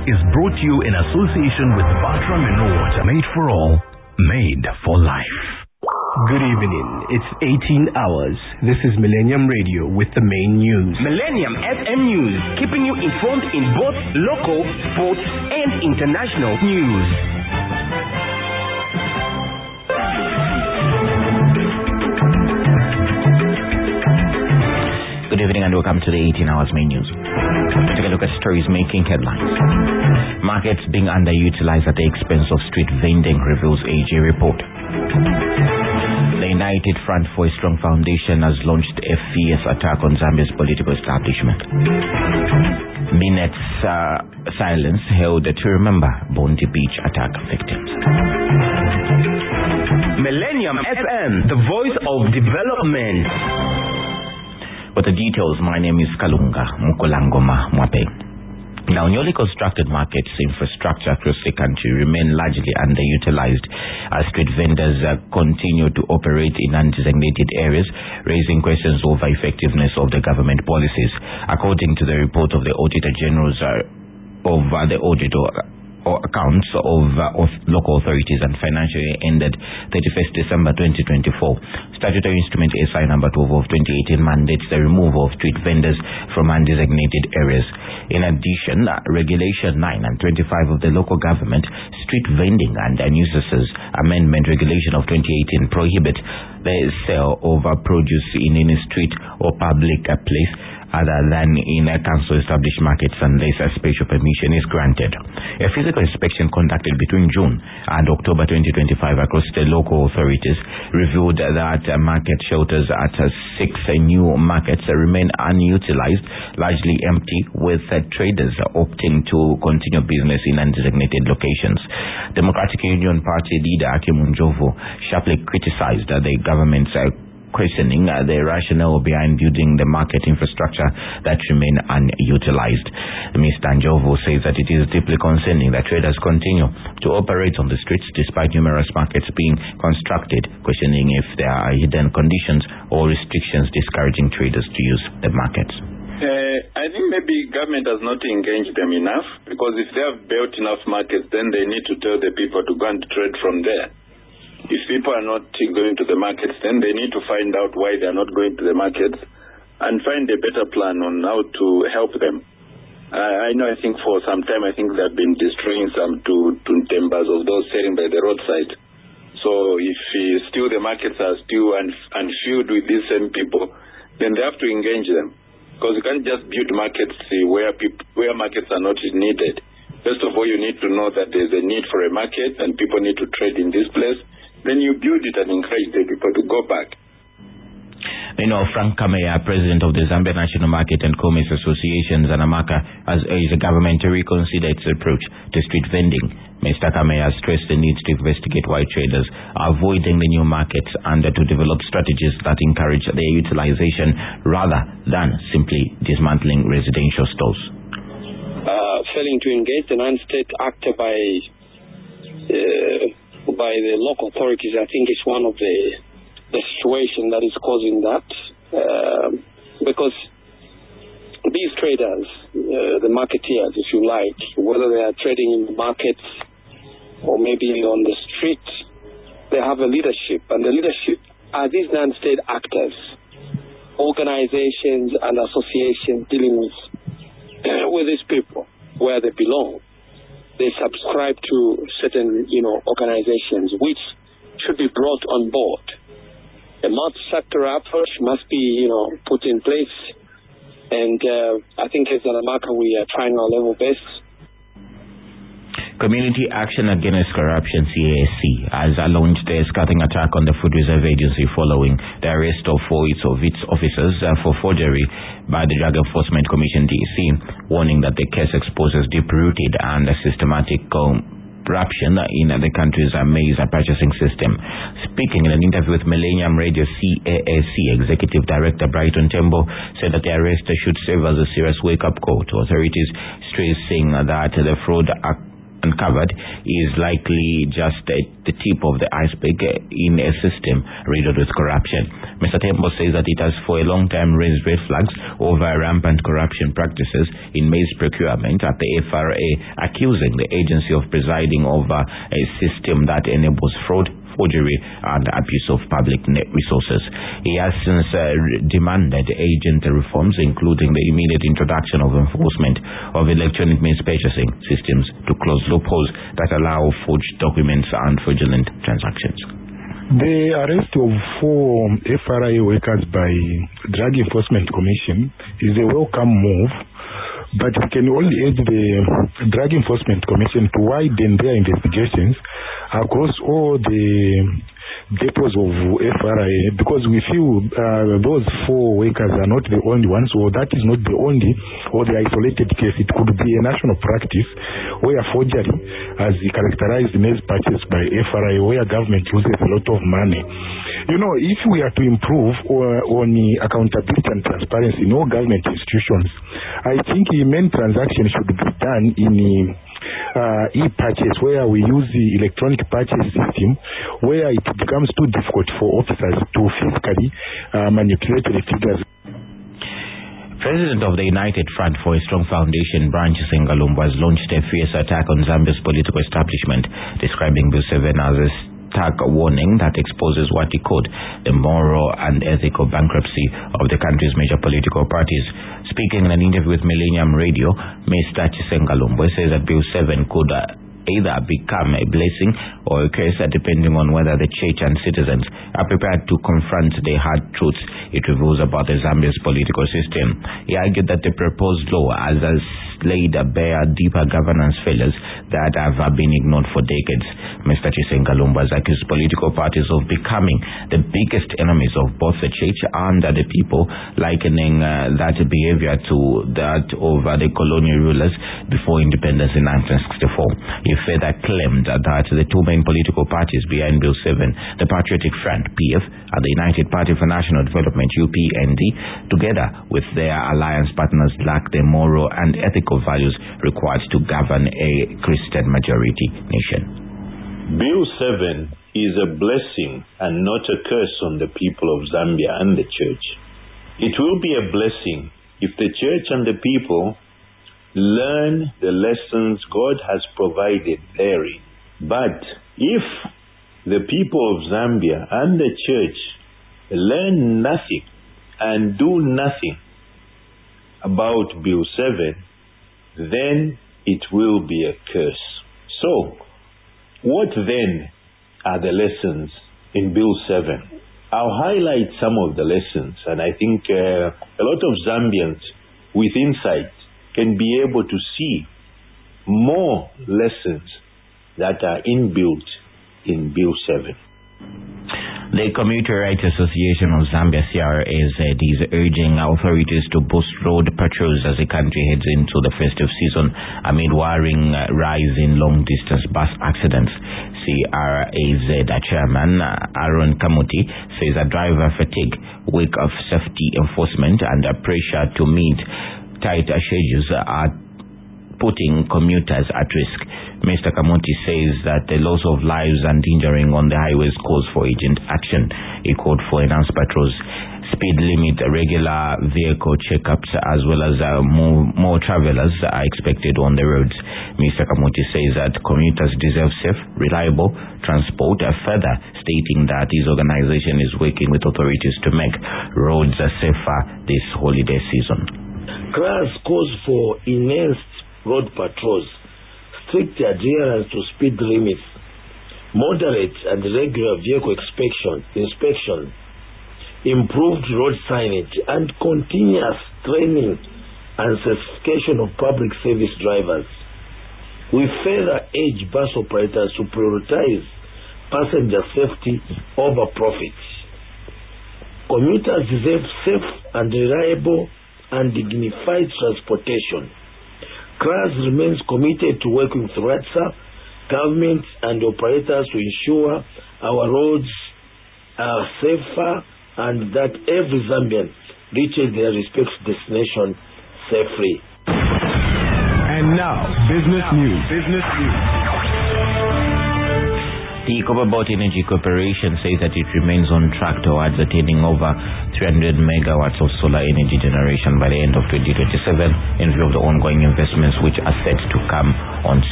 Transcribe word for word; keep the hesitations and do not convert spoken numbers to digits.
is brought to you in association with Batra Minot. Made for all, made for life. Good evening. It's eighteen hours. This is Millennium Radio with the main news. Millennium F M News, keeping you informed in both local, sports, and international news. Good evening and welcome to the eighteen hours main news. Take a look at stories making headlines. Markets being underutilized at the expense of street vending, reveals A J report. The United Front for a Strong Foundation has launched a fierce attack on Zambia's political establishment. Minutes uh, silence held to remember Bondi Beach attack victims. Millennium F M, the voice of development. For the details, my name is Kalunga Mukolangoma Mwape. Now, newly constructed markets infrastructure across the country remain largely underutilized as street vendors uh, continue to operate in undesignated areas, raising questions over effectiveness of the government policies. According to the report of the Auditor General's uh, of uh, the auditor or accounts of, uh, of local authorities and financial year ended thirty-first December twenty twenty-four. Statutory Instrument S I number twelve of twenty eighteen mandates the removal of street vendors from undesignated areas. In addition, uh, Regulation nine and twenty-five of the Local Government Street Vending and uh, Nuisances Amendment Regulation of twenty eighteen prohibit the sale of uh, produce in any street or public uh, place other than in a council established markets unless a special permission is granted. A physical inspection conducted between June and October twenty twenty-five across the local authorities revealed that uh, market shelters at uh, six uh, new markets uh, remain unutilized, largely empty, with uh, traders opting to continue business in undesignated locations. Democratic Union Party leader Hakim Njovu sharply criticized uh, the government's uh, questioning uh, the rationale behind building the market infrastructure that remain unutilized. Mister Njovu says that it is deeply concerning that traders continue to operate on the streets despite numerous markets being constructed, questioning if there are hidden conditions or restrictions discouraging traders to use the markets. Uh, I think maybe government has not engaged them enough, because if they have built enough markets, then they need to tell the people to go and trade from there. If people are not going to the markets, then they need to find out why they are not going to the markets and find a better plan on how to help them. Uh, I know, I think for some time, I think they have been destroying some to, to timbers of those selling by the roadside. So if uh, still the markets are still un, unfilled with these same people, then they have to engage them. Because you can't just build markets uh, where, people, where markets are not needed. First of all, you need to know that there's a need for a market and people need to trade in this place. Then you build it and encourage the people to go back. You know, Frank Kameya, president of the Zambia National Market and Commerce Association, Zanamaka, has urged the government to reconsider its approach to street vending. Mister Kameya stressed the need to investigate why traders are avoiding the new markets and to develop strategies that encourage their utilization rather than simply dismantling residential stores. Uh, failing to engage the non-state actor by uh, by the local authorities, I think is one of the the situation that is causing that, uh, because these traders, uh, the marketeers, if you like, whether they are trading in the markets or maybe on the street, they have a leadership, and the leadership are these non-state actors, organizations and associations dealing with uh, with these people where they belong. They subscribe to certain, you know, organizations which should be brought on board. A multi-sector approach must be, you know, put in place. And uh, I think as Zanamaka, we are trying our level best. Community Action Against Corruption, C A S C, has launched a scathing attack on the Food Reserve Agency following the arrest of four of its officers uh, for forgery by the Drug Enforcement Commission, D E C, warning that the case exposes deep-rooted and systematic corruption in the country's maize purchasing system. Speaking in an interview with Millennium Radio, C A S C Executive Director Brighton Tembo said that the arrest should serve as a serious wake-up call to authorities, stressing that the fraud uncovered is likely just at the tip of the iceberg in a system riddled with corruption. Mister Tembo says that it has for a long time raised red flags over rampant corruption practices in maize procurement at the F R A, accusing the agency of presiding over a system that enables fraud, forgery and abuse of public net resources. He has since uh, demanded agent reforms, including the immediate introduction of enforcement of electronic means purchasing systems to close loopholes that allow forged documents and fraudulent transactions. The arrest of four F R A workers by Drug Enforcement Commission is a welcome move, but we can only urge the Drug Enforcement Commission to widen their investigations across all the depots of F R A, because we feel uh, those four workers are not the only ones, or that is not the only or the isolated case. It could be a national practice where forgery, as characterized maize purchased by F R A, where government uses a lot of money. You know, if we are to improve or, on accountability and transparency in all government institutions, I think the main transaction should be done in uh, e-purchase, where we use the electronic purchase system, where it becomes too difficult for officers to physically uh, manipulate the figures. President of the United Front for a Strong Foundation, Branch Sengalumbo, has launched a fierce attack on Zambia's political establishment, describing Bill seven as a stark warning that exposes what he called the moral and ethical bankruptcy of the country's major political parties. Speaking in an interview with Millennium Radio, Mister Sengalumbo says that Bill seven could uh, either become a blessing or a curse, depending on whether the church and citizens are prepared to confront the hard truths it reveals about the Zambia's political system. He argued that the proposed law has laid bare deeper governance failures that have been ignored for decades. Mister Chisengalumba has accused political parties of becoming the biggest enemies of both the church and the people, likening uh, that behavior to that of uh, the colonial rulers before independence in nineteen sixty-four. He further claimed that the two main political parties behind Bill seven, the Patriotic Front, P F, and the United Party for National Development, U P N D, together with their alliance partners, lack the moral and ethical values required to govern a Christian majority nation. Bill seven is a blessing and not a curse on the people of Zambia and the church. It will be a blessing if the church and the people learn the lessons God has provided therein. But if the people of Zambia and the church learn nothing and do nothing about Bill seven, then it will be a curse. So, what then are the lessons in Bill seven? I'll highlight some of the lessons, and I think uh, a lot of Zambians with insight can be able to see more lessons that are inbuilt in Bill seven. The Commuter Rights Association of Zambia, C R A Z, is urging authorities to boost road patrols as the country heads into the festive season amid worrying rise in long-distance bus accidents. C R A Z Chairman Aaron Kamuti says that driver fatigue, week of safety enforcement, and pressure to meet tight schedules are putting commuters at risk. Mister Kamuti says that the loss of lives and injuring on the highways calls for urgent action. He called for enhanced patrols, speed limit, regular vehicle checkups, as well as uh, more, more travelers are expected on the roads. Mister Kamuti says that commuters deserve safe, reliable transport, uh, further stating that his organization is working with authorities to make roads uh, safer this holiday season. C R A Z calls for enhanced road patrols, strict adherence to speed limits, moderate and regular vehicle inspection, inspection, improved road signage, and continuous training and certification of public service drivers. We further urge bus operators to prioritize passenger safety over profit. Commuters deserve safe and reliable and dignified transportation. C R A Z remains committed to working with RATSA, government and operators to ensure our roads are safer and that every Zambian reaches their respective destination safely. And And now, business news. Business news. The Copperbelt Energy Corporation says that it remains on track towards attaining over three hundred megawatts of solar energy generation by the end of twenty twenty-seven in view of the ongoing investments which are set to come on